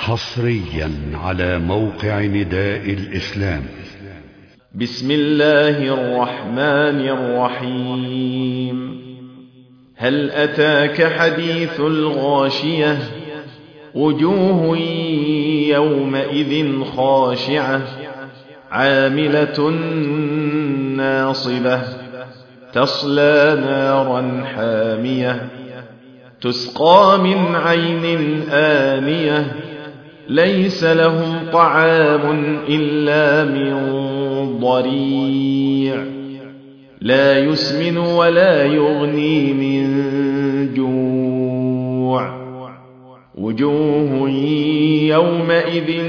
حصريا على موقع نداء الإسلام. بسم الله الرحمن الرحيم. هل أتاك حديث الغاشية؟ وجوه يومئذ خاشعة عاملة ناصبة تصلى نارا حامية تسقى من عين آنية ليس لهم طعام إلا من ضريع لا يسمن ولا يغني من جوع وجوه يومئذ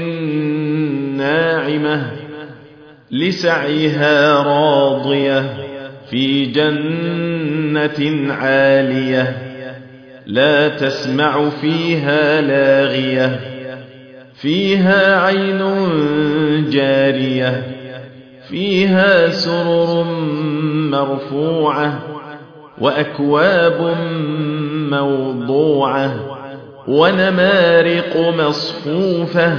ناعمة لسعيها راضية في جنة عالية لا تسمع فيها لاغية فيها عين جارية فيها سرر مرفوعة وأكواب موضوعة ونمارق مصفوفة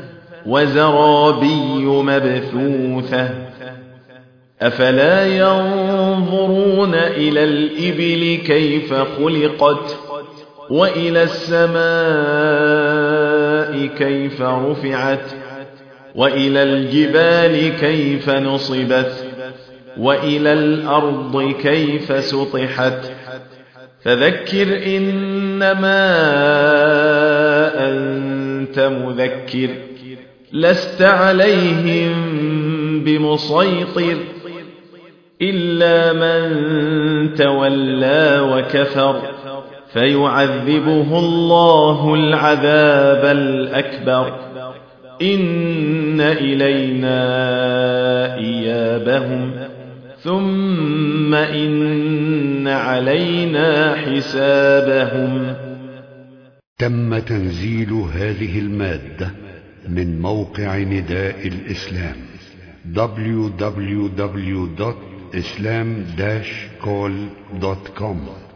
وزرابي مبثوثة أفلا ينظرون إلى الإبل كيف خلقت وإلى السماء كيف رفعت وإلى الجبال كيف نصبت وإلى الأرض كيف سطحت فذكر إنما أنت مذكر لست عليهم بمسيطر إلا من تولى وكفر فيعذبه الله العذاب الأكبر إن إلينا إيابهم ثم إن علينا حسابهم. تم تنزيل هذه المادة من موقع نداء الإسلام www.islam-call.com